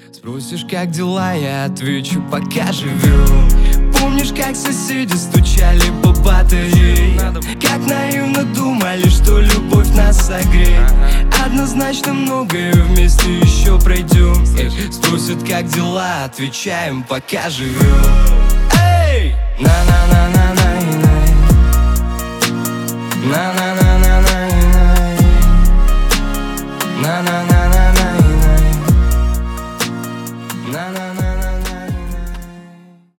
Спросишь, как дела, я отвечу, пока живем. Помнишь, как соседи стучали по батарее? Как наивно думали, что любовь нас согреет. Однозначно многое вместе еще пройдем. Спросят, как дела, отвечаем, пока живем. Эй! На-на-на-на-на-на. На-на.